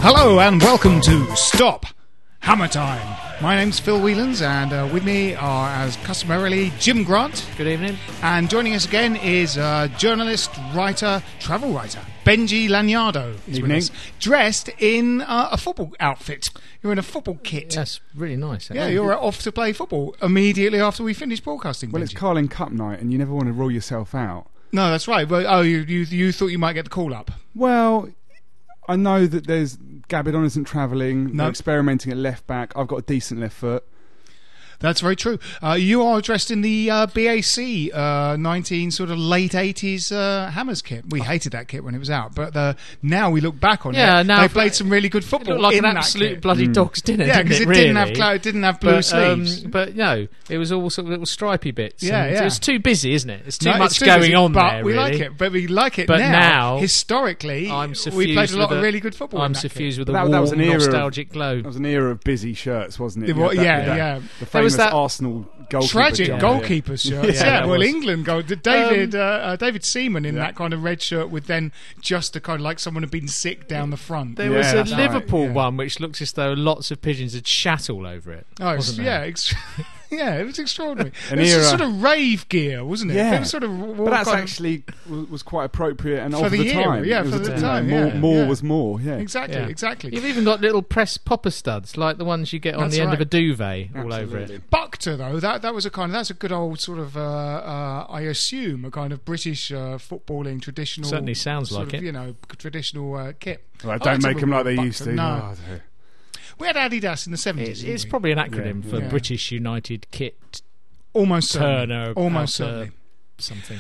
Hello and welcome to Stop Hammer Time. My name's Phil Whelans and with me are, as customarily, Jim Grant. Good evening. And joining us again is journalist, writer, travel writer, Benji Lanyardo. Evening. Dressed in a football outfit. You're in a football kit. That's really nice. Yeah, you're off to play football immediately after we finish broadcasting. Well, Benji. it's Carling Cup night and you never want to rule yourself out. No, that's right. But, you thought you might get the call up. Well, I know that there's Gabidon isn't travelling. No. They're experimenting at left back. I've got a decent left foot. That's very true. You are dressed in the BAC 19 sort of late 80s Hammers kit. We hated that kit when it was out, but now we look back on it. Now they played some really good football. It looked like in an that absolute kit. bloody dog's dinner. Yeah, because because it didn't have blue sleeves. But no, it was all sort of little stripy bits. Yeah, and yeah. It's too busy, isn't it? It's too No, much it's too going busy, on but there. we really. like it. But we like it But now. now, Historically, I'm suffused we played a lot with of really good football. I'm in that suffused kit. with a That warm, was an era of- nostalgic glow. That was an era of busy shirts, wasn't it? It was- You had yeah. The There was famous that Arsenal goalkeeper. Tragic jumper. goalkeeper shirts. Yeah, Yeah, that well, was. England goal. David Seaman in that kind of red shirt with then just a kind of like someone had been sick down the front. There was a that's right, Liverpool yeah. one which looks as though lots of pigeons had shat all over it. Oh, wasn't yeah, there? yeah, it was extraordinary. An It was era. sort of rave gear, wasn't it? Yeah. It was sort of But that's kind of- actually was quite appropriate and For of the the era, time. yeah, It was for the a- time, More, yeah. more Yeah. was more, yeah. exactly, Yeah. exactly. You've even got little press popper studs like the ones you get on That's the end right. of a duvet all over Absolutely. it. Buckter, though, that was that's a good old sort of I assume a kind of British footballing traditional. Certainly sounds sort like of, it. You know, traditional kit. Well, I don't like to make them like they remember used to. Buckter. No, Oh, dear. we had Adidas in the 70s. It's didn't we? probably an acronym for Yeah. British United Kit almost certainly. Turner. Almost Outer certainly. Something.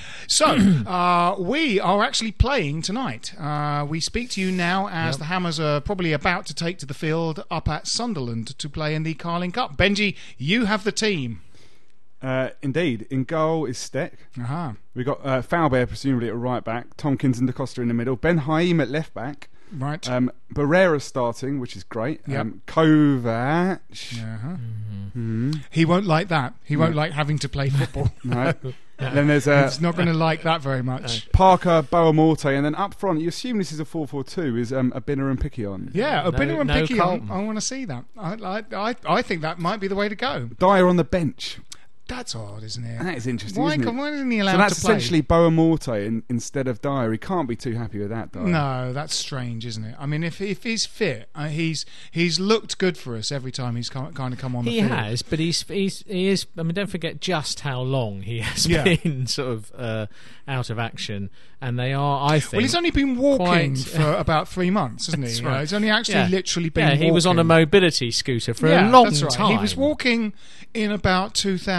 So, we are actually playing tonight. We speak to you now as Yep. the Hammers are probably about to take to the field up at Sunderland to play in the Carling Cup. Benji, you have the team. Indeed. In goal is Steck. Aha. We've got Foulbear presumably at right back, Tompkins and Da Costa in the middle, Ben Haim at left back, Right. Barrera starting, which is great. Yep. Kovac. Uh-huh. Hmm. He won't like that. He won't like having to play football. No. Then there's He's not going to like that very much. Parker, Boamorte, and then up front, you assume this is a 4-4-2, is Abinner and Pickion. Yeah, a Binner and no Picky. Carlton. I want to see that. I think that might be the way to go. Dyer on the bench. That's odd, isn't it? That is interesting, Why, isn't it? why isn't he allowed So that's to play? essentially Boamorte instead of Dyer. He can't be too happy with that, Dyer. No, that's strange, isn't it? I mean, if he's fit, he's looked good for us every time he's kind of come on the He field. has, but he is. I mean, don't forget just how long he has Yeah. been sort of out of action, and they are. I think. Well, he's only been walking quite- for about 3 months, hasn't he? That's You know, right. he's only actually Yeah. literally been. Yeah, he was on a walking. mobility scooter for Yeah, a long that's right. time. He was walking in about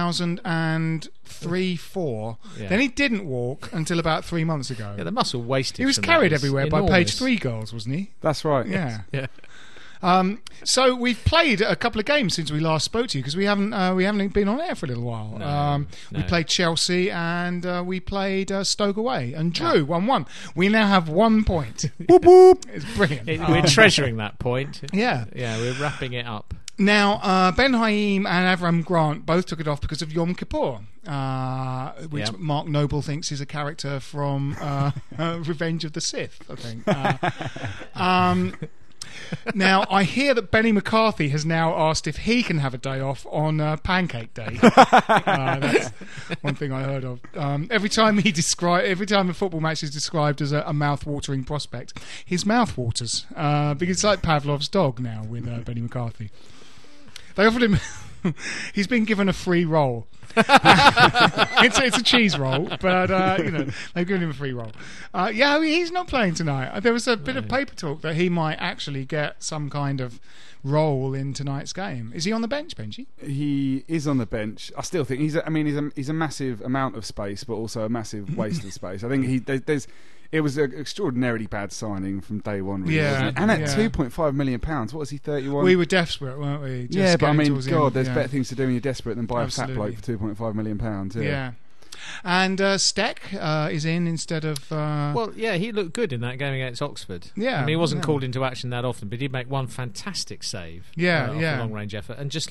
2003-4. Yeah. Then he didn't walk until about 3 months ago. Yeah, the muscle wastage. He was from carried that is everywhere by enormous. page 3 girls, wasn't he? That's right. Yeah. Yeah. So we've played a couple of games since we last spoke to you because we haven't been on air for a little while. We no. played Chelsea and we played Stoke away and drew 1-1. We now have 1 point. Whoop, whoop. It's brilliant. We're treasuring that point. Yeah. Yeah, we're wrapping it up. Now, Ben Haim and Avram Grant both took it off because of Yom Kippur, which Yep. Mark Noble thinks is a character from Revenge of the Sith, I think. Now, I hear that Benny McCarthy has now asked if he can have a day off on Pancake Day. That's one thing I heard of. Every time a football match is described as a mouth-watering prospect, his mouth waters because it's like Pavlov's dog now with Benny McCarthy. They offered him. He's been given a free roll. It's a cheese roll, but they've given him a free roll. He's not playing tonight. There was a bit of paper talk that he might actually get some kind of role in tonight's game. Is he on the bench, Benji? He is on the bench. I still think he's a massive amount of space, but also a massive waste of space. I think it was an extraordinarily bad signing from day one. Really, Yeah, wasn't it? And at yeah. £2.5 million, what was he, 31? We were desperate, weren't we? Just Yeah, but I getting mean, towards the God, end, there's yeah. better things to do when you're desperate than buy Absolutely. a fat bloke for £2.5 million. Yeah. And Steck is in instead of. Well, yeah, he looked good in that game against Oxford. Yeah, I mean, he wasn't yeah. called into action that often, but he did make one fantastic save. Yeah, off yeah. a long-range effort, and just looked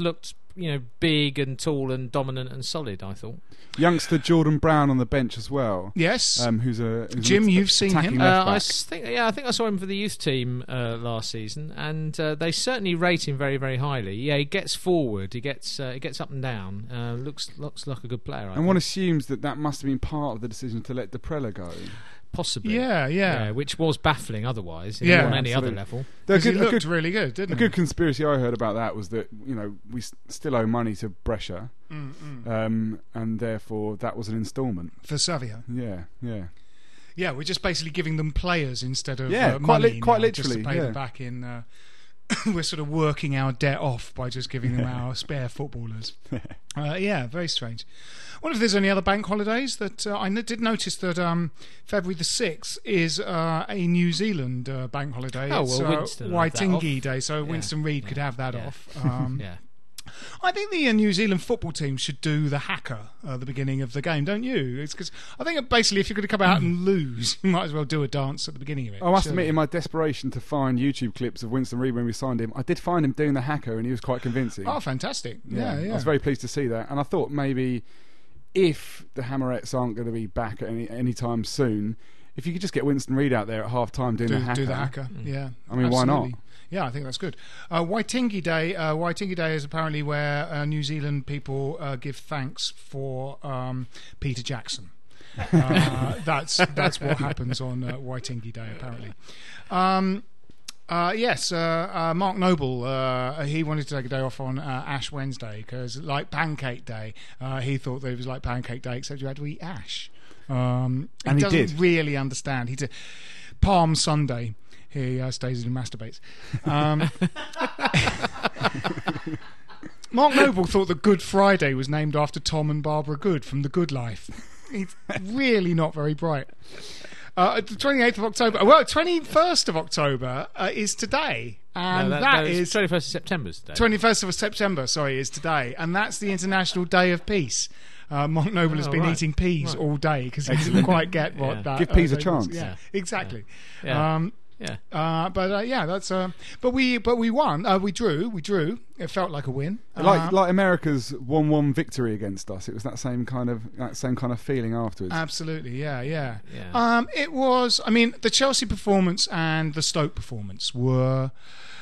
big and tall and dominant and solid, I thought. Youngster Jordan Brown on the bench as well. Yes. Who's Jim, you've seen attacking him? left back. I think I saw him for the youth team last season, and they certainly rate him very, very highly. Yeah, he gets forward, he gets up and down. Looks like a good player. I think. one assumes that must have been part of the decision to let Deprella go. Possibly. Yeah. Which was baffling otherwise, Yeah, on any other absolutely. level. He looked really good, didn't A he? good conspiracy I heard about that was that we still owe money to Brescia, and therefore that was an instalment For Savio. Yeah. Yeah, we're just basically giving them players instead of quite money literally, just to pay them back in. We're sort of working our debt off by just giving them our spare footballers. Very strange. I wonder if there's any other bank holidays that I did notice that February the 6th is a New Zealand bank holiday. Oh, it's well, Winston will have that Waitingi off. Day, so Winston Reid could have that off. Yeah. I think the New Zealand football team should do the haka at the beginning of the game, don't you? It's because I think basically if you're going to come out and lose, you might as well do a dance at the beginning of it. I must admit, in my desperation to find YouTube clips of Winston Reid when we signed him, I did find him doing the haka, and he was quite convincing. Oh, fantastic! Yeah. I was very pleased to see that, and I thought maybe if the Hammerettes aren't going to be back at any time soon, if you could just get Winston Reid out there at half time doing the haka. Do the haka, yeah. I mean, why not? Yeah, I think that's good. Waitingi Day. Waitingi Day is apparently where New Zealand people give thanks for Peter Jackson. That's what happens on Waitingi Day, apparently. Mark Noble, he wanted to take a day off on Ash Wednesday because, like Pancake Day, he thought that it was like Pancake Day except you had to eat ash. And he doesn't really understand. He did Palm Sunday. He stays and masturbates. Mark Noble thought that Good Friday was named after Tom and Barbara Good from The Good Life. He's really not very bright. The 28th of October. Well, 21st of October is today. And that is 21st of September today. 21st of September, is today. And that's the International Day of Peace. Mark Noble has been eating peas all day because he didn't quite get what that... Give peas a day chance. was. Yeah, exactly. Yeah. But we won. We drew. It felt like a win. Like America's 1-1 victory against us. It was that same kind of feeling afterwards. Absolutely, yeah. It was. I mean, the Chelsea performance and the Stoke performance were.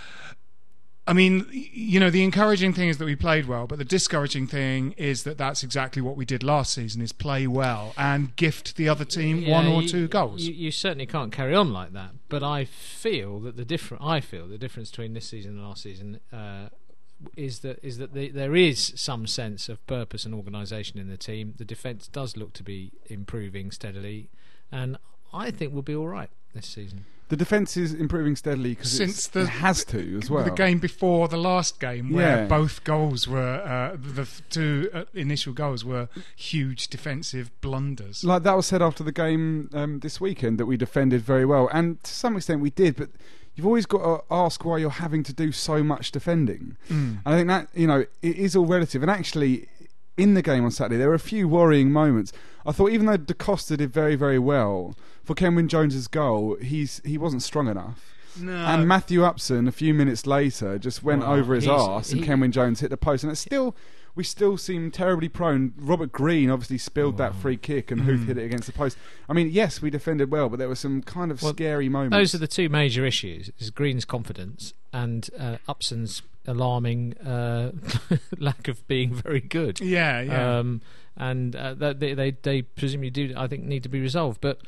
I mean, the encouraging thing is that we played well, but the discouraging thing is that that's exactly what we did last season: is play well and gift the other team one or two goals. You certainly can't carry on like that. But I feel that the difference between this season and last season is that there is some sense of purpose and organisation in the team. The defence does look to be improving steadily, and I think we'll be all right this season. The defence is improving steadily because it has to as well. The game before the last game, where both goals were the two initial goals were huge defensive blunders. Like that was said after the game this weekend, that we defended very well, and to some extent we did. But you've always got to ask why you're having to do so much defending. And I think that it is all relative. And actually, in the game on Saturday, there were a few worrying moments. I thought even though Da Costa did very, very well for Kenwyne Jones's goal, he wasn't strong enough. No. And Matthew Upson, a few minutes later, just went over his arse, and Kenwyne Jones hit the post. And we still seem terribly prone. Robert Green obviously spilled that free kick, and Huth hit it against the post. I mean, yes, we defended well, but there were some kind of scary moments. Those are the two major issues: is Green's confidence and Upson's alarming lack of being very good. Yeah. And they presumably do, I think, need to be resolved. But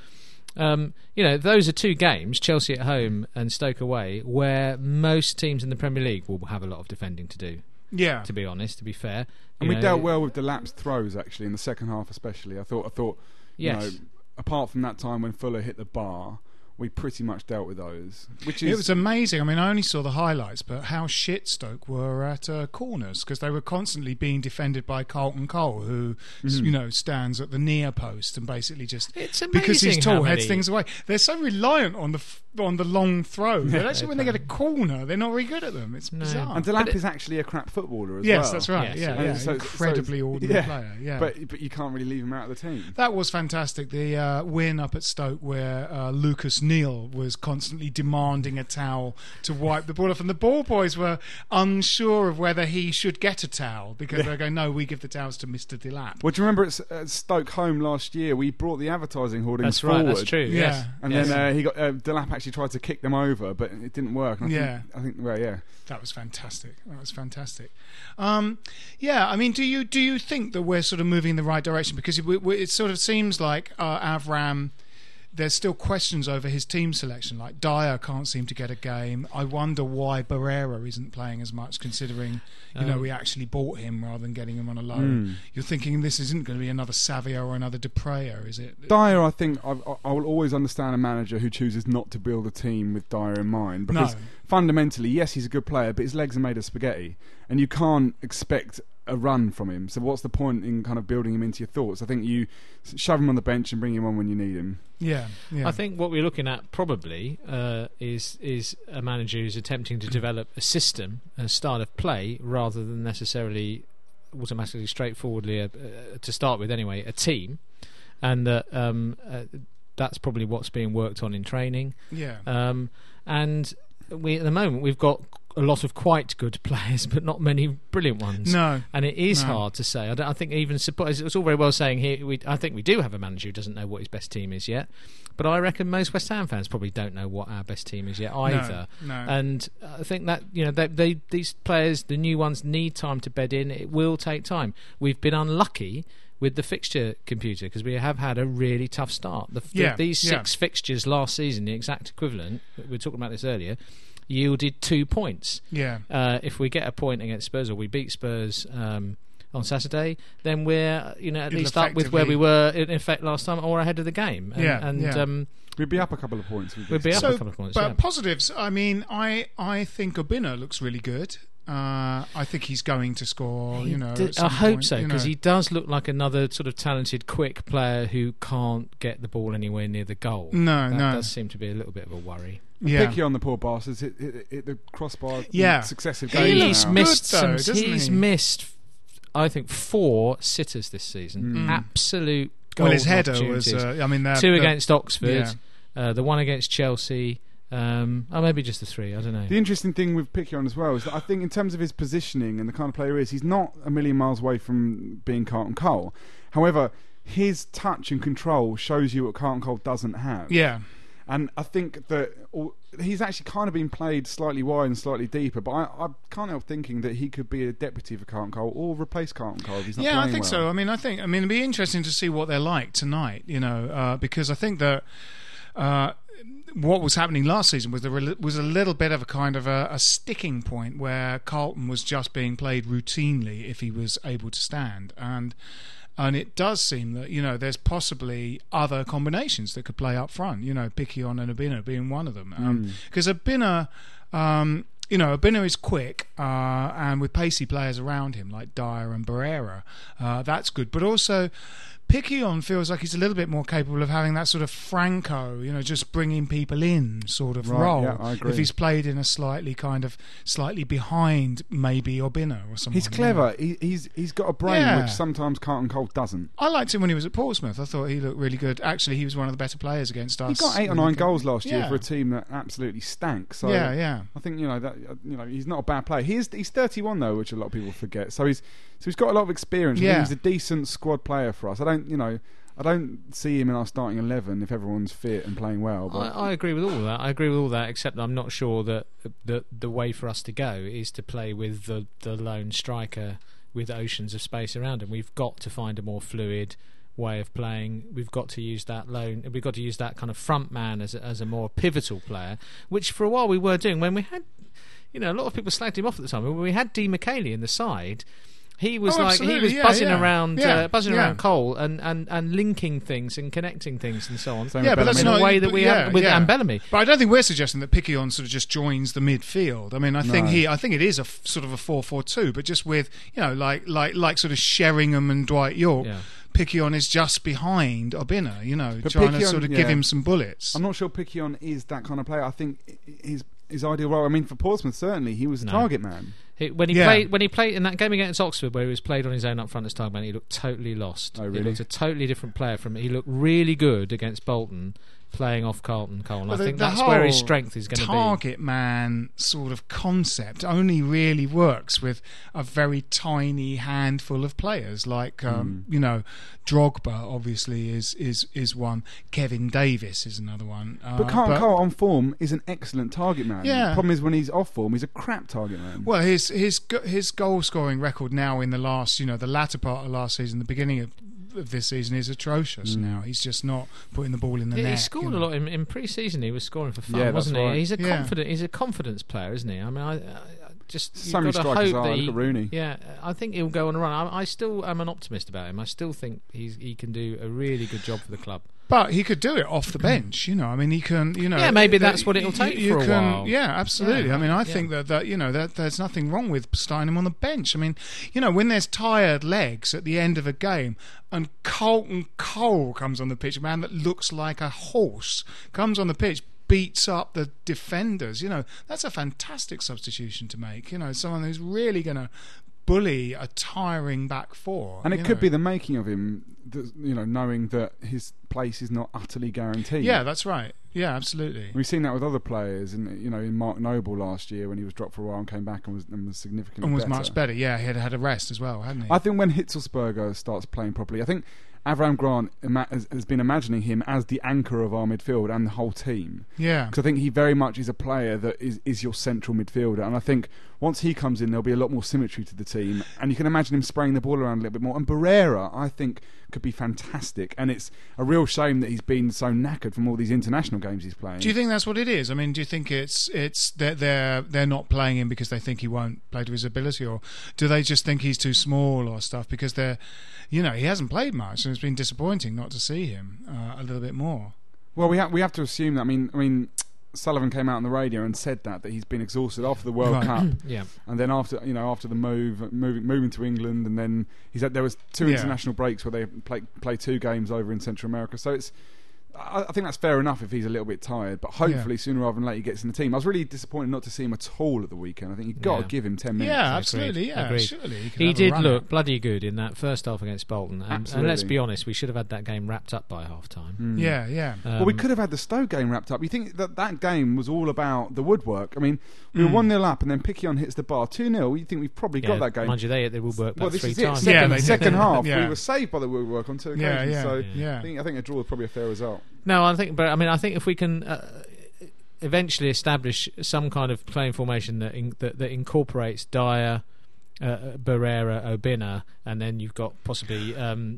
those are two games, Chelsea at home and Stoke away, where most teams in the Premier League will have a lot of defending to do. Yeah. To be honest, to be fair, and we dealt well with the lapsed throws actually in the second half, especially. I thought, yes. Apart from that time when Fuller hit the bar, we pretty much dealt with those. It was amazing. I mean, I only saw the highlights, but how shit Stoke were at corners, because they were constantly being defended by Carlton Cole, who stands at the near post and basically just because he's tall heads things away. They're so reliant on the long throw that actually when they get a corner, they're not very good at them. It's bizarre. And Delap is actually a crap footballer as well. Yes, that's right. Yes. Yeah. Incredibly ordinary player. Yeah, but you can't really leave him out of the team. That was fantastic. The win up at Stoke where Lucas O'Neill was constantly demanding a towel to wipe the ball off, and the ball boys were unsure of whether he should get a towel because they're going, no, we give the towels to Mr. Delap. Well, do you remember at Stoke Home last year, we brought the advertising hoardings forward? That's true. Yeah. Yes. And then he got Delap actually tried to kick them over, but it didn't work. And I think, that was fantastic. Yeah, I mean, do you think that we're sort of moving in the right direction? Because it sort of seems like Avram, there's still questions over his team selection. Like Dyer can't seem to get a game. I wonder why Barrera isn't playing as much, considering we actually bought him rather than getting him on a loan. You're thinking this isn't going to be another Savio or another Depreya, is it? Dyer, I think I will always understand a manager who chooses not to build a team with Dyer in mind, because fundamentally, yes, he's a good player, but his legs are made of spaghetti, and you can't expect a run from him. So what's the point in kind of building him into your thoughts? I think you shove him on the bench and bring him on when you need him. Yeah. I think what we're looking at probably is a manager who's attempting to develop a system, a style of play, rather than necessarily automatically, straightforwardly, to start with anyway, a team, and that's probably what's being worked on in training. Yeah. And at the moment we've got a lot of quite good players, but not many brilliant ones. No, and it is hard to say. I think even it's all very well saying here. I think we do have a manager who doesn't know what his best team is yet, but I reckon most West Ham fans probably don't know what our best team is yet either. No. And I think that these players, the new ones, need time to bed in. It will take time. We've been unlucky with the fixture computer because we have had a really tough start. These 6 fixtures last season, the exact equivalent, we were talking about this earlier, yielded 2 points. Yeah. If we get a point against Spurs, or we beat Spurs on Saturday, then we're at least up with where we were in effect last time, or ahead of the game. We'd be up a couple of points. We'd be up a couple of points. But positives, I mean, I think Obinna looks really good. I think he's going to score. I hope so, because he does look like another sort of talented, quick player who can't get the ball anywhere near the goal. That does seem to be a little bit of a worry. Picky on the poor bastards, hit the crossbar successive He's games. missed missed, I think, 4 sitters this season. Absolute goal. Well, his header was. 2 against Oxford, the one against Chelsea. Maybe just the 3, I don't know. The interesting thing with Piquion as well is that I think in terms of his positioning and the kind of player he is, he's not a million miles away from being Carlton Cole. However, his touch and control shows you what Carlton Cole doesn't have. Yeah. And I think that he's actually kind of been played slightly wide and slightly deeper, but I can't help thinking that he could be a deputy for Carlton Cole or replace Carlton Cole if he's not playing well. Yeah, I think so. I mean, it'd be interesting to see what they're like tonight, because I think that what was happening last season was a little bit of a kind of a sticking point where Carlton was just being played routinely if he was able to stand, and it does seem that there's possibly other combinations that could play up front. Piquion and Obinna being one of them, because Obinna. Obinna is quick, and with pacey players around him like Dyer and Barrera, that's good. But also, Piquion feels like he's a little bit more capable of having that sort of Franco, just bringing people in sort of role. Yeah, I agree. If he's played in a slightly behind maybe Obinna or something. He's clever. He's got a brain which sometimes Carlton Cole doesn't. I liked him when he was at Portsmouth. I thought he looked really good. Actually, he was one of the better players against us. He got 8 or 9 goals last year for a team that absolutely stank. So yeah. I think he's not a bad player. He's 31 though, which a lot of people forget. So he's got a lot of experience. I think he's a decent squad player for us. I don't see him in our starting 11 if everyone's fit and playing well. But I agree with all that. Except I'm not sure that the way for us to go is to play with the lone striker with oceans of space around him. We've got to find a more fluid way of playing. We've got to use that kind of front man as a more pivotal player, which for a while we were doing when we had. A lot of people slagged him off at the time. When we had Di Michele in the side, he was buzzing around Cole and linking things and connecting things and so on. But that's in a way that we have with Bellamy. But I don't think we're suggesting that Piquion sort of just joins the midfield. I mean, I think it is a sort of a 4-4-2, but just with like sort of Sheringham and Dwight Yorke. Yeah. Piquion is just behind Obinna, trying to sort of give him some bullets. I'm not sure Piquion is that kind of player. I think his ideal role. I mean, for Portsmouth, certainly he was a target man. When he played in that game against Oxford, where he was played on his own up front as target man, he looked totally lost. Oh, really? He looked a totally different player from. He looked really good against Bolton playing off Carlton Cole. But I think the that's where his whole strength is going to be. Target man sort of concept only really works with a very tiny handful of players, like Drogba obviously is one. Kevin Davis is another one. But Carlton Cole on form is an excellent target man. Yeah. The problem is when he's off form, he's a crap target man. Well, his goal scoring record now in the last, the latter part of last season, the beginning of this season is atrocious. Now he's just not putting the ball in the net. He scored a lot in pre-season. He was scoring for fun, Yeah, wasn't he? right. He's a confidence player, isn't he? I mean, So many strikers are. Look at Rooney. Yeah, I think he'll go on a run. I still am an optimist about him. I still think he can do a really good job for the club. But he could do it off the bench, I mean, he can, Yeah, maybe that's what it'll take for a while. Yeah, absolutely. Yeah, I mean, I think that there's nothing wrong with starting him on the bench. I mean, when there's tired legs at the end of a game and Carlton Cole comes on the pitch, a man that looks like a horse, comes on the pitch, beats up the defenders, that's a fantastic substitution to make. Someone who's really going to bully a tiring back four. And it could be the making of him, knowing that his place is not utterly guaranteed. Yeah, that's right. Yeah, absolutely. We've seen that with other players, in Mark Noble last year when he was dropped for a while and came back and was significantly better. Much better. Yeah, he had a rest as well, hadn't he? I think when Hitzelsberger starts playing properly, I think Avram Grant has been imagining him as the anchor of our midfield and the whole team. Yeah. Because I think he very much is a player that is your central midfielder. And I think once he comes in, there'll be a lot more symmetry to the team. And you can imagine him spraying the ball around a little bit more. And Barrera, I think, could be fantastic. And it's a real shame that he's been so knackered from all these international games he's playing. Do you think that's what it is? I mean, do you think it's that they're not playing him because they think he won't play to his ability, or do they just think he's too small or stuff? Because he hasn't played much, and it's been disappointing not to see him a little bit more. Well, we have to assume that. I mean, Sullivan came out on the radio and said that he's been exhausted after the World Cup, yeah, and then after the moving to England, and then he said there was two international breaks where they play 2 games over in Central America. So I think that's fair enough if he's a little bit tired, but hopefully sooner rather than later he gets in the team. I was really disappointed not to see him at all at the weekend. I think you've got to give him 10 minutes. Yeah, absolutely. Yeah, Agreed. Surely he did look bloody good in that first half against Bolton, and let's be honest, we should have had that game wrapped up by half time. Yeah. Well, we could have had the Stoke game wrapped up. You think that game was all about the woodwork? I mean, we were 1-0 up, and then Piquion hits the bar 2-0. You think we've probably got that game? Mind you, they woodwork about 3 times. Second half, we were saved by the woodwork on 2 occasions. I think a draw was probably a fair result. No, I think if we can eventually establish some kind of playing formation that incorporates Dyer, Barrera, Obinna, and then you've got possibly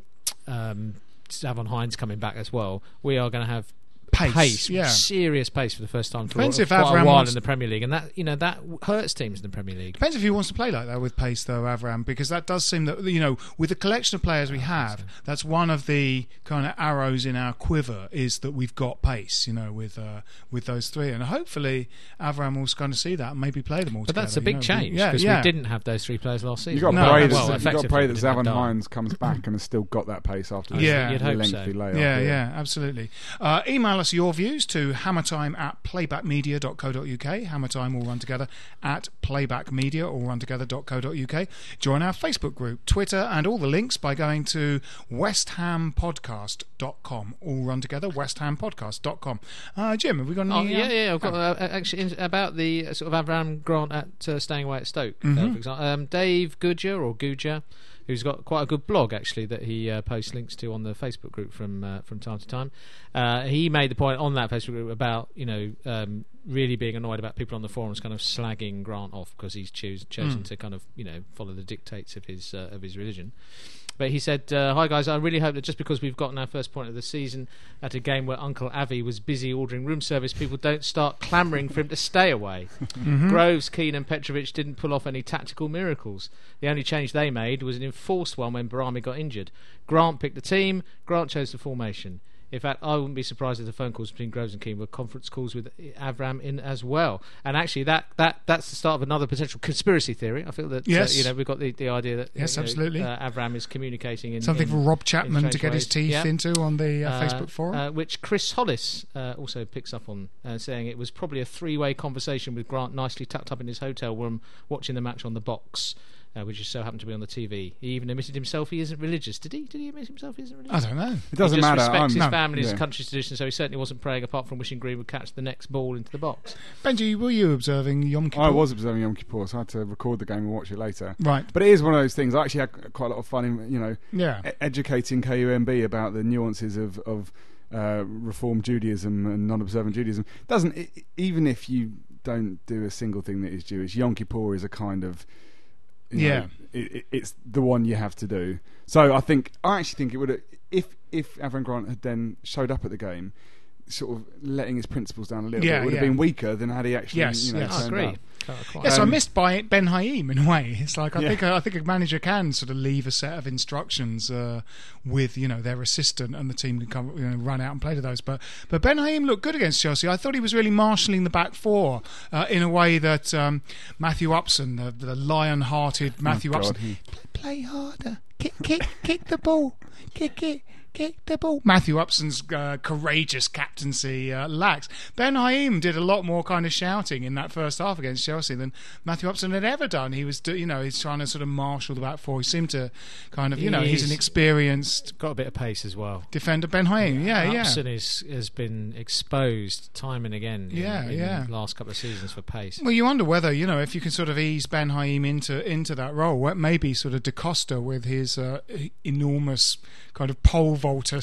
Savon Hines coming back as well, we are going to have pace, serious pace for the first time for quite a while in the Premier League, and that hurts teams in the Premier League. Depends if he wants to play like that with pace, though, Avram, because that does seem that with the collection of players we have, that's one of the kind of arrows in our quiver is that we've got pace, with those 3, and hopefully Avram will kind of see that and maybe play them all together. But that's a big change because we didn't have those 3 players last season. You've got to pray that Savon Hines comes back and has still got that pace after this lengthy layoff. Yeah, absolutely. Email us your views to hammertime@playbackmedia.co.uk. Hammertime all run together at playbackmedia all run together.co.uk. Join our Facebook group, Twitter, and all the links by going to westhampodcast.com. All run together, westhampodcast.com. Jim, have we got any? I've got actually about the sort of Avram Grant at staying away at Stoke, for example. Dave Guja, who's got quite a good blog actually that he posts links to on the Facebook group from time to time. He made the point on that Facebook group about really being annoyed about people on the forums kind of slagging Grant off because he's chosen to kind of follow the dictates of his religion. But he said, hi guys, I really hope that just because we've gotten our first point of the season at a game where Uncle Avi was busy ordering room service, people don't start clamouring for him to stay away. Groves, Keane and Petrovic didn't pull off any tactical miracles. The only change they made was an enforced one when Barami got injured. Grant picked the team, Grant chose the formation. In fact, I wouldn't be surprised if the phone calls between Groves and Keane were conference calls with Avram in as well. And actually, that's the start of another potential conspiracy theory. I feel that we've got the idea that absolutely. Avram is communicating in something for Rob Chapman to get ways. his teeth into on the Facebook forum, which Chris Hollis also picks up on, saying it was probably a 3-way conversation with Grant nicely tucked up in his hotel room, watching the match on the box. which just so happened to be on the TV. He even admitted himself he isn't religious. Did he? Did he admit himself he isn't religious? I don't know. It doesn't he just matter. respects his No. family, his Yeah. country's tradition, so he certainly wasn't praying apart from wishing Green would catch the next ball into the box. Benji, were you observing Yom Kippur? I was observing Yom Kippur, so I had to record the game and watch it later. Right. But it is one of those things. I actually had quite a lot of fun in, Yeah. educating KUMB about the nuances of Reform Judaism and non-observant Judaism. Even if you don't do a single thing that is Jewish, Yom Kippur is a kind of it's the one you have to do. So I actually think it would have, if Avram Grant had then showed up at the game, sort of letting his principles down a little bit, it would have been weaker than had he actually. Yes, turned I agree. up. Yes, I missed by Ben Haim in a way. It's like I think a manager can sort of leave a set of instructions with their assistant, and the team can come run out and play to those. But Ben Haim looked good against Chelsea. I thought he was really marshalling the back four in a way that Matthew Upson, the lion-hearted Matthew Upson, play harder, kick the ball, kick it. Kick the ball. Matthew Upson's courageous captaincy lacks. Ben Haim did a lot more kind of shouting in that first half against Chelsea than Matthew Upson had ever done. He was, he's trying to sort of marshal the back four. He seemed to kind of, he's an experienced, got a bit of pace as well. Defender. Ben Haim, Upson has been exposed time and again in the last couple of seasons for pace. Well, you wonder whether if you can sort of ease Ben Haim into that role, maybe sort of Da Costa with his enormous kind of pole vaulter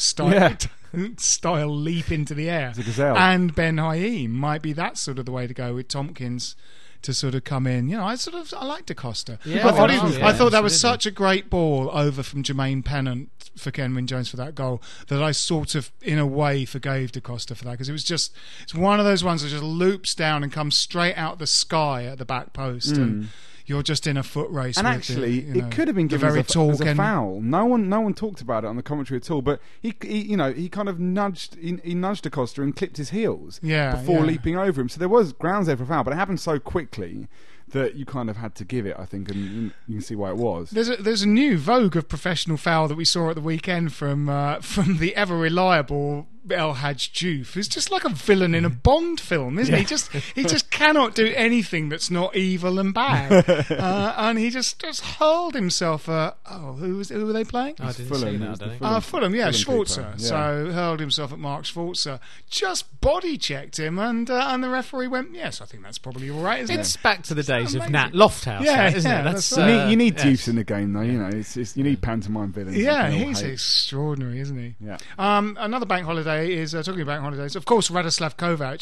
style leap into the air, and Ben Haim might be that sort of the way to go with Tompkins to sort of come in. I like Da Costa. Yeah, I thought that was such a great ball over from Jermaine Pennant for Kenwyne Jones for that goal that I sort of in a way forgave Da Costa for that, because it's one of those ones that just loops down and comes straight out the sky at the back post and you're just in a foot race. And with actually, it could have been given as a foul. No one talked about it on the commentary at all. But he kind of nudged Da Costa and clipped his heels before leaping over him. So there was grounds there for a foul, but it happened so quickly that you kind of had to give it, I think, and you can see why it was. There's a new vogue of professional foul that we saw at the weekend from the ever reliable El Hadj Diouf, who's just like a villain in a Bond film, isn't he? He just cannot do anything that's not evil and bad, and he just hurled himself. Who were they playing? I didn't see that. Fulham, Schwarzer. Keeper, So hurled himself at Mark Schwarzer, just body checked him, and the referee went, "Yes, I think that's probably all right." It's back to the days of Nat Lofthouse, isn't it? That's right. You need Dioufs in the game, though. You need pantomime villains. Yeah, he's extraordinary, isn't he? Yeah. Another bank holiday is talking about holidays. Of course, Radoslav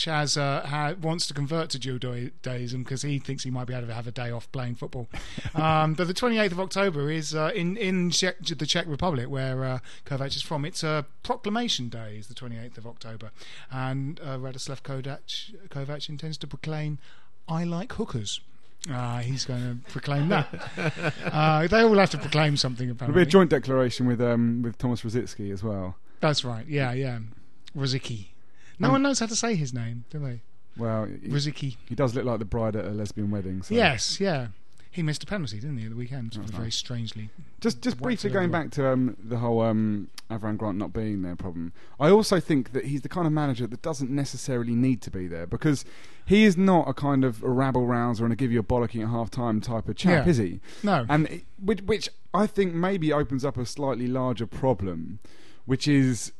Kovac wants to convert to Judaism because he thinks he might be able to have a day off playing football. But the 28th of October is in the Czech Republic, where Kovac is from. It's Proclamation Day, is the 28th of October, and Radoslav Kovac intends to proclaim, "I like hookers." He's going to proclaim that. They all have to proclaim something, apparently. There'll be a joint declaration with Thomas Rosicky as well. That's right. Yeah. Rosicky. No one knows how to say his name, do they? Well, Rosicky. He does look like the bride at a lesbian wedding. So. Yes, yeah. He missed a penalty, didn't he, at the weekend? Very strangely. Just briefly going back to the whole Avram Grant not being there problem. I also think that he's the kind of manager that doesn't necessarily need to be there, because he is not a kind of a rabble-rouser and a give you a bollocking at half-time type of chap, is he? No. And which I think maybe opens up a slightly larger problem, which is,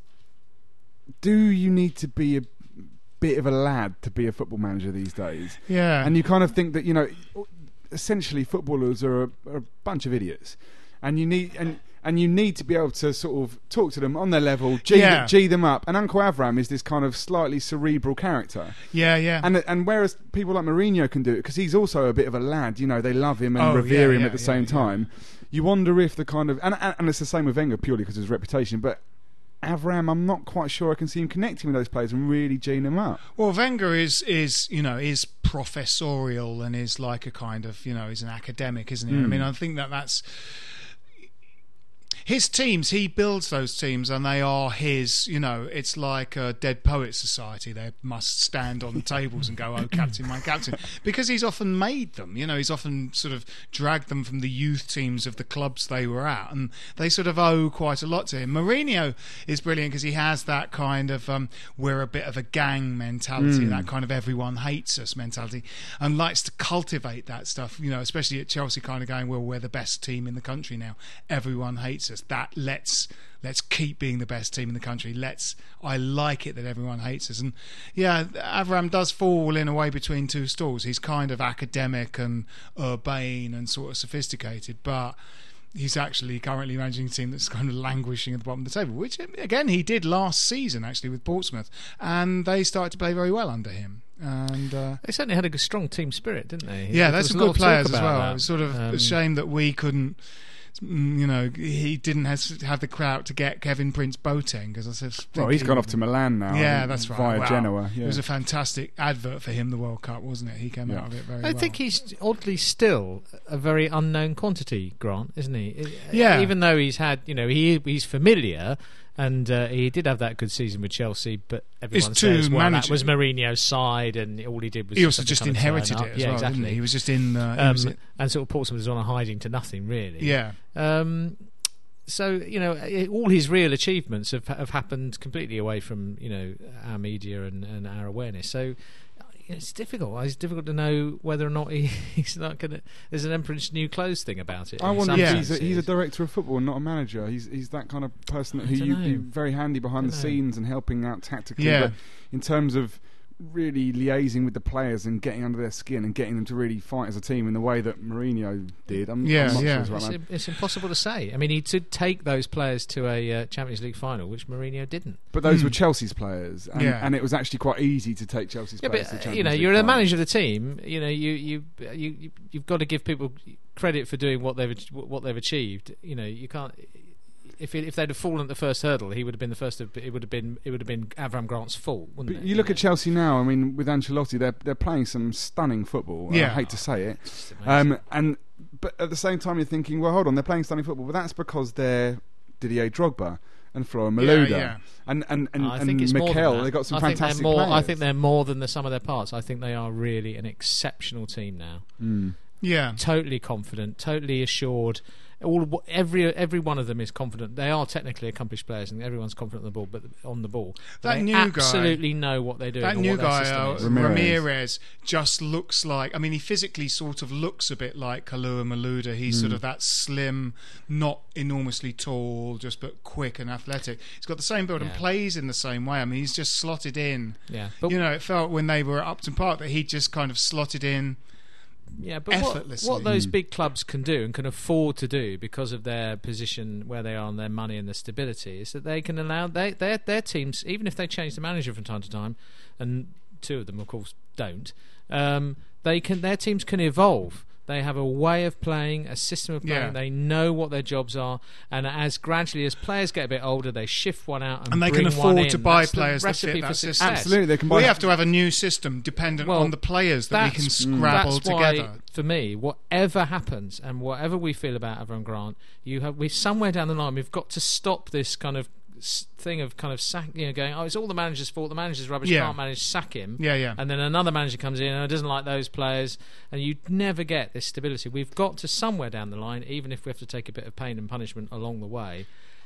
do you need to be a bit of a lad to be a football manager these days? Yeah. And you kind of think that, essentially footballers are a bunch of idiots, and you need to be able to sort of talk to them on their level, G them up. And Uncle Avram is this kind of slightly cerebral character. Yeah. And whereas people like Mourinho can do it because he's also a bit of a lad, they love him and revere him at the same time. You wonder if the kind of and it's the same with Wenger purely because of his reputation, but Avram, I'm not quite sure I can see him connecting with those players and really geeing them up. Well, Wenger is professorial and is like a kind of, he's an academic, isn't he? I mean, I think that's... his teams, he builds those teams, and they are his. It's like a Dead Poets Society. They must stand on the tables and go, "Oh, captain, my captain," because he's often made them. He's often sort of dragged them from the youth teams of the clubs they were at, and they sort of owe quite a lot to him. Mourinho is brilliant because he has that kind of we're a bit of a gang mentality, that kind of everyone hates us mentality, and likes to cultivate that stuff. Especially at Chelsea, kind of going, well, we're the best team in the country now. Everyone hates us. That let's keep being the best team in the country. I like it that everyone hates us. And yeah, Avram does fall in a way between two stools. He's kind of academic and urbane and sort of sophisticated, but he's actually currently managing a team that's kind of languishing at the bottom of the table, which again he did last season actually with Portsmouth, and they started to play very well under him. And they certainly had a strong team spirit, didn't they? Yeah, there's some good players as well. It was sort of a shame that we couldn't. He didn't have the crowd to get Kevin Prince Boateng, because I said, well, he's gone off to Milan now. Yeah, that's right. Via Genoa. Yeah. It was a fantastic advert for him, the World Cup, wasn't it? He came out of it very well. I think he's oddly still a very unknown quantity, Grant, isn't he? Yeah. Even though he's had, he's familiar. And he did have that good season with Chelsea, but everyone says, well, that was Mourinho's side, and all he did was... He also just inherited it as well, exactly. didn't he? He was just in... and sort of Portsmouth was on a hiding to nothing, really. Yeah. So, all his real achievements have happened completely away from, our media and our awareness. So... it's difficult. It's difficult to know whether or not he's not going to... There's an Emperor's New Clothes thing about it. I wonder if he's a director of football and not a manager. He's that kind of person who you'd be very handy behind the scenes and helping out tactically. Yeah. But in terms of really liaising with the players and getting under their skin and getting them to really fight as a team in the way that Mourinho did, I'm not sure it's impossible to say. I mean, he did take those players to a Champions League final, which Mourinho didn't. But those were Chelsea's players, and it was actually quite easy to take Chelsea's players to the Champions League you're final. the manager of the team. You've got to give people credit for doing what they've achieved. You can't. If they'd have fallen at the first hurdle, he would have been the first. It would have been Avram Grant's fault, wouldn't it? You look at Chelsea now. I mean, with Ancelotti, they're playing some stunning football. Yeah. I hate to say it, but at the same time, you're thinking, well, hold on, they're playing stunning football, but that's because they're Didier Drogba and Florian Malouda and I think it's Mikel. They've got some fantastic players. I think they're more than the sum of their parts. I think they are really an exceptional team now. Yeah, totally confident, totally assured. Every one of them is confident. They are technically accomplished players, and everyone's confident on the ball. That they new absolutely know what they're doing. That new guy, Ramirez, just looks like. I mean, he physically sort of looks a bit like Kalua Malouda. He's sort of that slim, not enormously tall, but quick and athletic. He's got the same build and plays in the same way. I mean, he's just slotted in. Yeah, but it felt when they were at Upton Park that he just kind of slotted in. Yeah, but what those big clubs can do and can afford to do because of their position where they are and their money and their stability is that they can allow their teams, even if they change the manager from time to time, and two of them, of course, don't. Their teams can evolve. They have a way of playing, a system of playing. Yeah. They know what their jobs are, and as players get a bit older, they shift one out and they bring can afford one in. to buy That's players the that fit that system. Absolutely, they can buy. We have to have a new system dependent on the players that we can scrabble together. Why, for me, whatever happens and whatever we feel about Avram Grant, we somewhere down the line we've got to stop this kind of thing of kind of going, it's all the manager's fault, the manager's rubbish, can't manage, sack him. And then another manager comes in and doesn't like those players, and you never get this stability. We've got to somewhere down the line, even if we have to take a bit of pain and punishment along the way,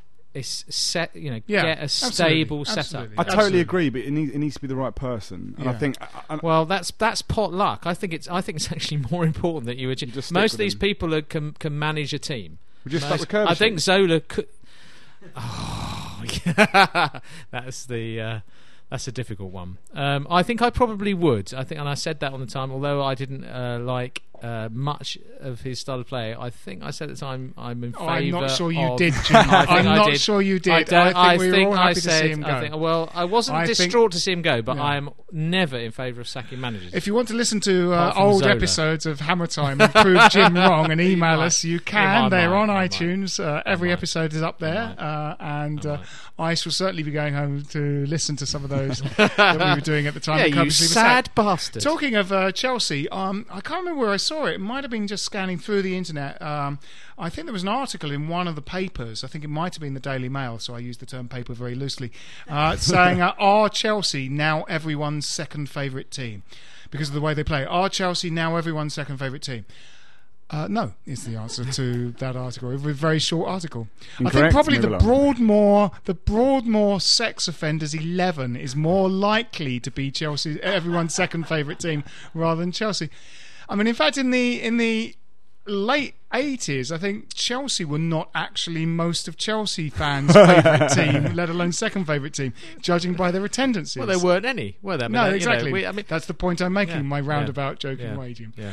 get a stable setup. I totally agree, but it needs to be the right person. And I think that's pot luck. I think it's actually more important that you achieve. Most of these people can manage a team. We just start with Kerbisher. I think Zola could. Oh, yeah. That's a difficult one. I think I probably would. And I said that on the time, although I didn't like much of his style of play. I think I said at the time I'm in favour. I'm not sure you did, Jim. I'm not sure you did. I think we were all happy to see him go. I wasn't distraught to see him go, but I'm never in favour of sacking managers. If you want to listen to old episodes of Hammer Time and prove Jim wrong and email us, you can. They're on iTunes. Every episode is up there. And I shall certainly be going home to listen to some of those that we were doing at the time. Yeah, you sad bastard. Talking of Chelsea, I can't remember where I saw saw it. It might have been just scanning through the internet. I think there was an article in one of the papers. I think it might have been the Daily Mail, so I use the term paper very loosely, saying, are Chelsea now everyone's second favourite team? Because of the way they play. Are Chelsea now everyone's second favourite team? No, is the answer to that article. A very short article. Incorrect. I think probably Move the Broadmoor Sex Offenders 11 is more likely to be Chelsea, everyone's second favourite team, rather than Chelsea. I mean, in fact, in the late 80s, I think Chelsea were not actually most of Chelsea fans' favourite team, let alone second favourite team, judging by their attendances. Well, there weren't any, were there? No, But, exactly. I mean, that's the point I'm making. Yeah, My roundabout joking yeah, way, Jim.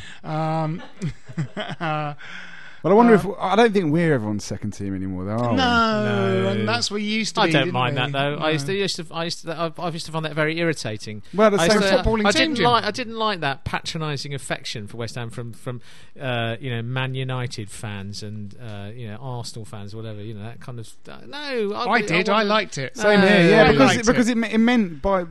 yeah. But I wonder if I don't think we're everyone's second team anymore, though. Are we? No, and that's what we used to be. I don't didn't mind we? that though. No. I used to find that very irritating. Well, the I same used to- footballing I team, didn't Jim. like. I didn't like that patronising affection for West Ham from Man United fans and Arsenal fans, or whatever. That kind of. No, I did. I liked it. Same No, here, I yeah, liked because it meant by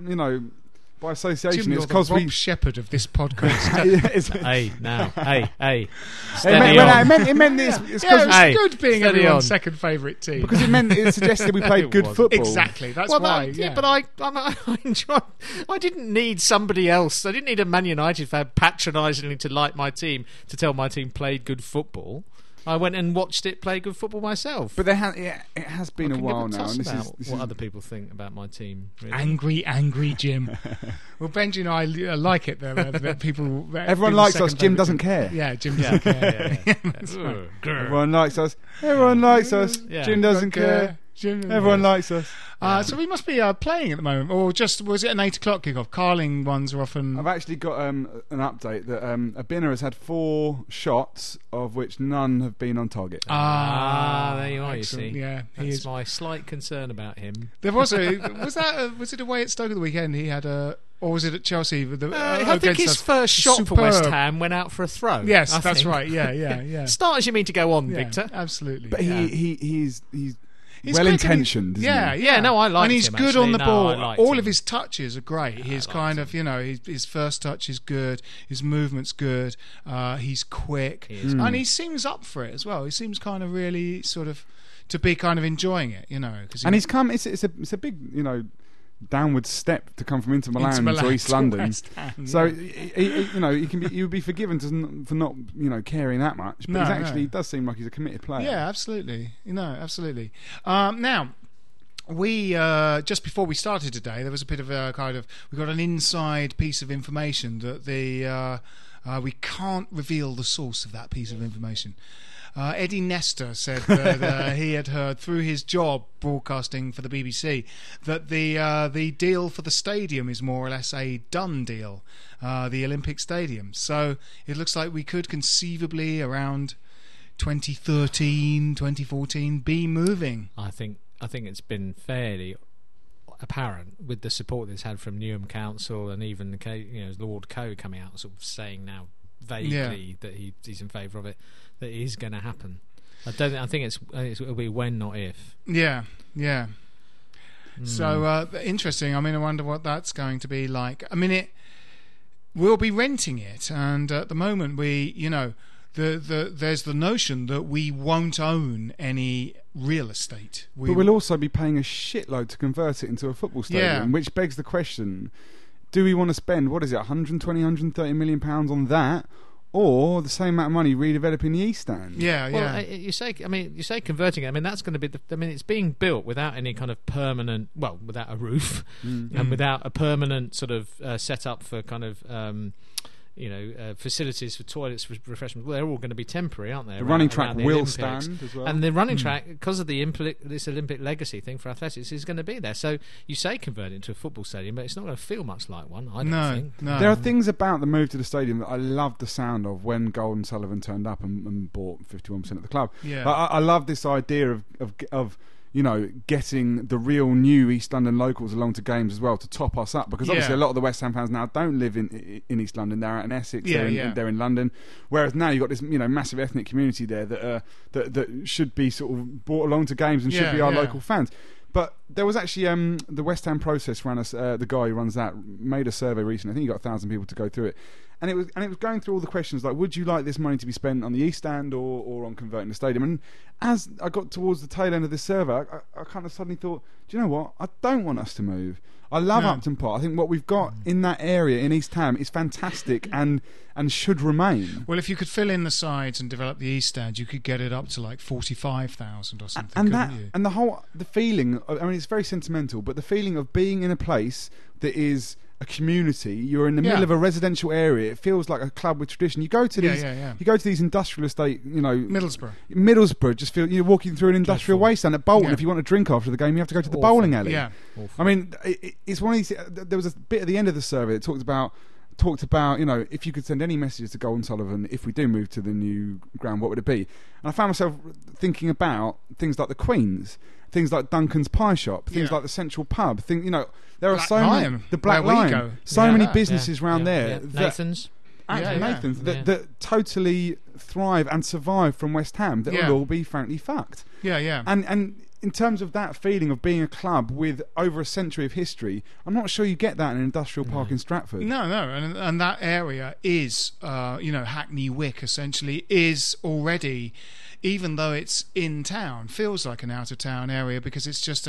by association, Jim, it's you're the because Rob we. Shepherd of this podcast. Hey, now, hey. It Steady meant, on. it meant this. It's Yeah, it was Hey, good being steady everyone's on. second favourite team. because it suggested we played It good was. football. Exactly. That's Well, why. yeah, but I enjoy. I didn't need somebody else. I didn't need a Man United fan patronisingly to like my team to tell my team played good football. I went and watched it play good football myself. But it has been I a can give while now, toss and this about is what other people think about my team. Really. angry Jim. Well, Benji and I like it though. That people. everyone people's likes us. second Jim favourite doesn't team. care. Yeah, Jim Yeah, doesn't care. yeah. That's right. Everyone likes us. Everyone likes us. Yeah. Jim doesn't care. Jim doesn't Everyone care. likes us. So we must be playing at the moment, or just was it an 8 o'clock kickoff? Carling ones are often. I've actually got an update that Abinna has had 4 shots, of which none have been on target. There you are. excellent. You see, Yeah, he that's is. my slight concern about him. There was was it away at Stoke at the weekend? He had a, or was it at Chelsea? With the, I think against his us? first shot for West Superb. Ham went out for a throw. Yes, I that's think. right. Yeah. Start as you mean to go on, Yeah, Victor. Absolutely. But he's He's well quick and intentioned. he- isn't Yeah, he? Yeah, no, I liked and he's him, good actually. on the No, ball. I liked All him. of his touches are great. His I kind liked of, his first touch is good. His movement's good. He's quick, He is and he seems up for it as well. He seems kind of really sort of to be kind of enjoying it, 'cause And he's come. It's a big downward step to come from Inter Milan, to East London. West Ham, So yeah. he would be forgiven for not caring that much. But No, he's actually no. he does seem like he's a committed player. Yeah, absolutely. Absolutely. Now, we just before we started today, there was a bit of a we got an inside piece of information that we can't reveal the source of that piece of information. Eddie Nestor said that he had heard through his job broadcasting for the BBC that the deal for the stadium is more or less a done deal, the Olympic Stadium. So it looks like we could conceivably around 2013, 2014 be moving. I think it's been fairly apparent with the support that's had from Newham Council and even Lord Coe coming out sort of saying now vaguely that he's in favour of it, that it is going to happen. I think it'll be when, not if. Yeah. So interesting. I mean, I wonder what that's going to be like. I mean, we'll be renting it, and at the moment there's the notion that we won't own any real estate. But we'll also be paying a shitload to convert it into a football stadium, which begs the question: do we want to spend 120, 130 million pounds on that, or the same amount of money redeveloping the East Stand? Yeah. You say converting it. I mean, that's going to be. It's being built without any kind of permanent. Well, without a roof, and without a permanent sort of setup for kind of. Facilities for toilets, refreshment. Well, they're all going to be temporary, aren't they? The running track around the will Olympics. stand as well. And the running track, because of this Olympic legacy thing for athletics, is going to be there. So you say convert it into a football stadium, but it's not going to feel much like one, I don't think. No. There are things about the move to the stadium that I loved the sound of when Golden Sullivan turned up and bought 51% of the club. Yeah. I love this idea of getting the real new East London locals along to games as well to top us up, because obviously a lot of the West Ham fans now don't live in East London. They're out in Essex. They're in London. Whereas now you've got this massive ethnic community there that should be sort of brought along to games and should be our local fans. But there was actually the West Ham Process ran the guy who runs that made a survey recently. I think he got 1,000 people to go through it, And it was going through all the questions like, would you like this money to be spent on the East Stand or on converting the stadium? And as I got towards the tail end of this survey, I kind of suddenly thought, do you know what? I don't want us to move. I love Upton Park. I think what we've got in that area in East Ham is fantastic and should remain. Well, if you could fill in the sides and develop the East Stand, you could get it up to like 45,000 or something, couldn't you? And the feeling, I mean, it's very sentimental, but the feeling of being in a place that is a community, you're in the middle of a residential area. It feels like a club with tradition. You go to these, you go to these industrial estate, Middlesbrough. Just feel you're walking through an industrial wasteland at Bolton. If you want to drink after the game, you have to go to the bowling alley. Yeah, I mean, it's one of these. There was a bit at the end of the survey that talked about if you could send any messages to Gold & Sullivan if we do move to the new ground, what would it be? And I found myself thinking about things like the Queen's, things like Duncan's Pie Shop, things like the Central Pub. There are so many, the Black Lion, so many businesses around there. Nathan's. Nathan's that totally thrive and survive from West Ham that will all be frankly fucked. And in terms of that feeling of being a club with over a century of history, I'm not sure you get that in an industrial park in Stratford. No, and that area is, Hackney Wick essentially is already, even though it's in town, feels like an out of town area because it's just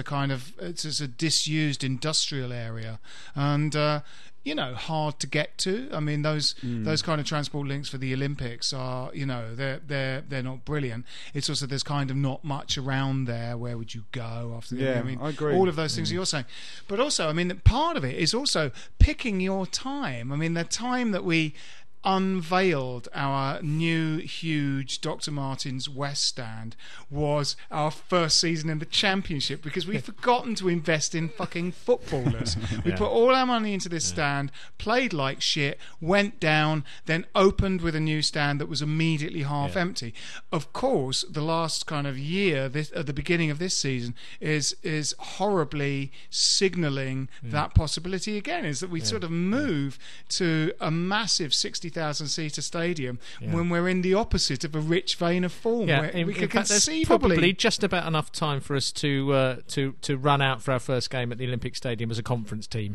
a disused industrial area, and hard to get to. I mean, those kind of transport links for the Olympics are, they're not brilliant. It's also there's kind of not much around there. Where would you go after the I mean, I agree. All of those things you're saying, but also, I mean, part of it is also picking your time. I mean, the time that we unveiled our new huge Dr. Martens West Stand was our first season in the Championship because we'd forgotten to invest in fucking footballers. We put all our money into this stand, played like shit, went down, then opened with a new stand that was immediately half empty. Of course, the last kind of year, at the beginning of this season, is horribly signalling that possibility again, is that we sort of move to a massive 60,000 seater stadium when we're in the opposite of a rich vein of form. Where we could conceivably, there's probably just about enough time for us to run out for our first game at the Olympic Stadium as a conference team.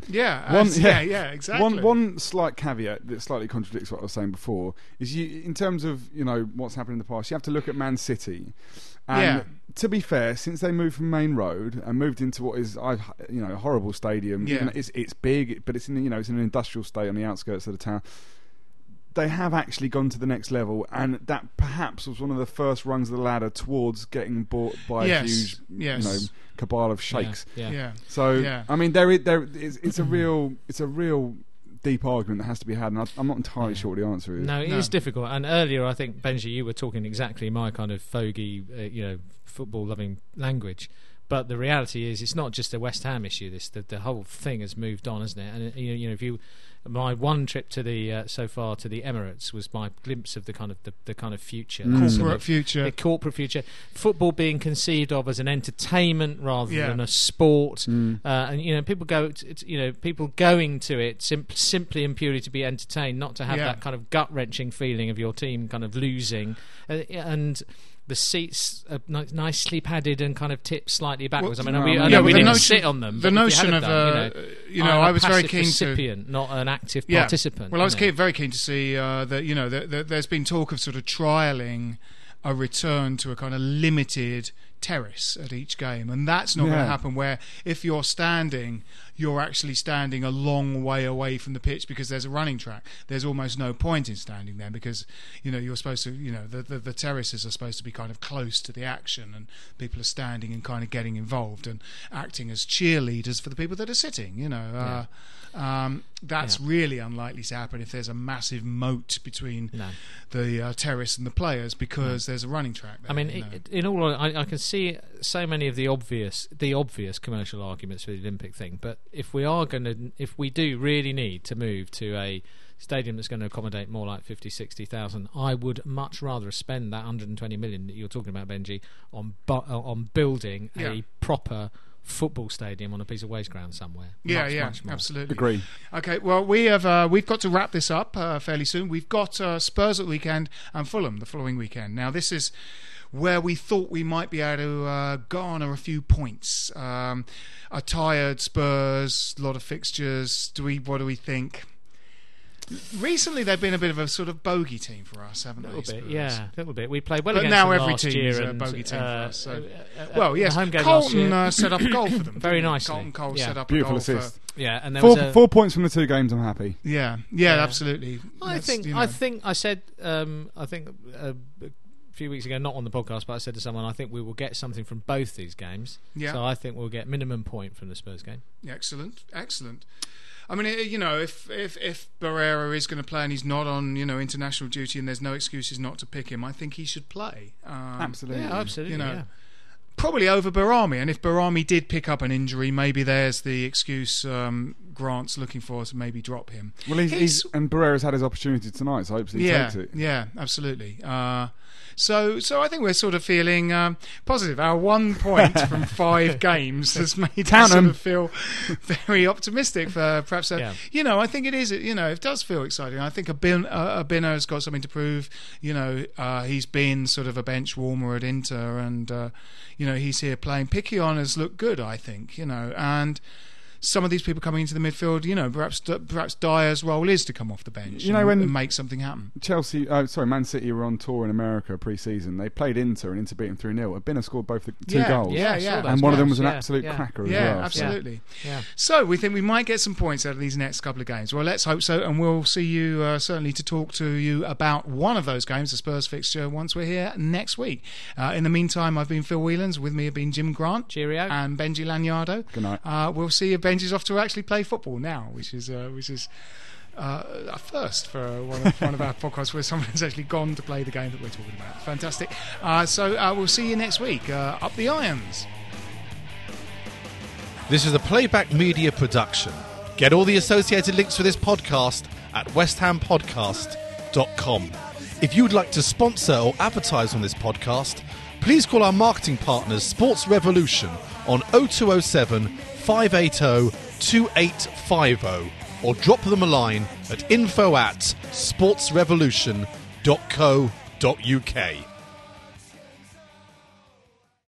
Exactly. One slight caveat that slightly contradicts what I was saying before is in terms of what's happened in the past, you have to look at Man City. And to be fair, since they moved from Main Road and moved into what is a horrible stadium, it's big, but it's in it's an industrial state on the outskirts of the town. They have actually gone to the next level, and that perhaps was one of the first rungs of the ladder towards getting bought by a huge, cabal of sheikhs. So, I mean, it's a real deep argument that has to be had, and I'm not entirely sure what the answer is. No, it is difficult. And earlier, I think, Benji, you were talking exactly my kind of fogey, football-loving language. But the reality is, it's not just a West Ham issue. The whole thing has moved on, hasn't it? And my one trip to the so far to the Emirates was my glimpse of the kind of future, the corporate future, football being conceived of as an entertainment rather than a sport, and people people going to it simply and purely to be entertained, not to have that kind of gut wrenching feeling of your team kind of losing, and the seats are nicely padded and kind of tipped slightly backwards. I know we didn't sit on them. The notion of, I was very keen recipient, not an active participant. Well, I was very keen to see that, there's been talk of sort of trialling a return to a kind of limited terrace at each game, and that's not going to happen, where if you're standing, you're actually standing a long way away from the pitch because there's a running track. There's almost no point in standing there because you're supposed to, the terraces are supposed to be kind of close to the action, and people are standing and kind of getting involved and acting as cheerleaders for the people that are sitting. That's really unlikely to happen if there's a massive moat between the terrace and the players because there's a running track there. I mean, in all, I can see so many of the obvious commercial arguments for the Olympic thing, but if we do really need to move to a stadium that's going to accommodate more like 50,000-60,000, I would much rather spend that 120 million that you're talking about, Benji, on building a proper football stadium on a piece of waste ground somewhere. Much more. Absolutely. Agree. Okay, well, we've got to wrap this up fairly soon. We've got Spurs at the weekend and Fulham the following weekend. Now, this is where we thought we might be able to garner a few points. A tired Spurs, a lot of fixtures. What do we think? recently they've been a bit of a sort of bogey team for us, haven't they? A little bit, Spurs? yeah, a little bit. We played well But against now them every last team is year a and, bogey team for us. So. Well, Yes, the home game last year. Colton set up a goal for them. Very didn't he? nicely. Colton Cole Yeah. set up Beautiful a goal assist. Yeah, and there was 4 points from the 2 games. I'm happy. Yeah, absolutely. I That's, think you know. I think I said a few weeks ago, not on the podcast, but I said to someone, I think we will get something from both these games. Yeah. So I think we'll get minimum point from the Spurs game. Excellent. I mean, you know, if Barrera is going to play and he's not on, you know, international duty and there's no excuses not to pick him, I think he should play. Absolutely. Yeah, absolutely. You know, yeah. Probably over Barami, and if Barami did pick up an injury, maybe there's the excuse Grant's looking for to maybe drop him. Well, he's and Barrera's had his opportunity tonight, so hopefully he takes it. Yeah, absolutely. So I think we're sort of feeling positive. Our 1 point from 5 games has made us sort of feel very optimistic for perhaps. You know, I think it is. You know, it does feel exciting. I think Abina has got something to prove. You know, he's been sort of a bench warmer at Inter, and you know, he's here playing. Piquion has looked good, I think. You know, and some of these people coming into the midfield, you know, perhaps Dyer's role is to come off the bench, you know, and make something happen. Man City were on tour in America pre-season. They played Inter and Inter beat them 3-0. Abina scored both the 2 goals. And one of them was an absolute cracker as well. Yeah, absolutely. Yeah. So we think we might get some points out of these next couple of games. Well, let's hope so, and we'll see you certainly to talk to you about one of those games, the Spurs fixture, once we're here next week. In the meantime, I've been Phil Whelans. With me have been Jim Grant. Cheerio. And Benji Lanyardo. Good night. We'll see you. Benji's off to actually play football now, which is a first for one of our podcasts where someone has actually gone to play the game that we're talking about. Fantastic. So we'll see you next week. Up the Irons. This is a Playback Media production. Get all the associated links for this podcast at westhampodcast.com. If you'd like to sponsor or advertise on this podcast, please call our marketing partners Sports Revolution on 0207 580 2850 or drop them a line at info@sportsrevolution.co.uk.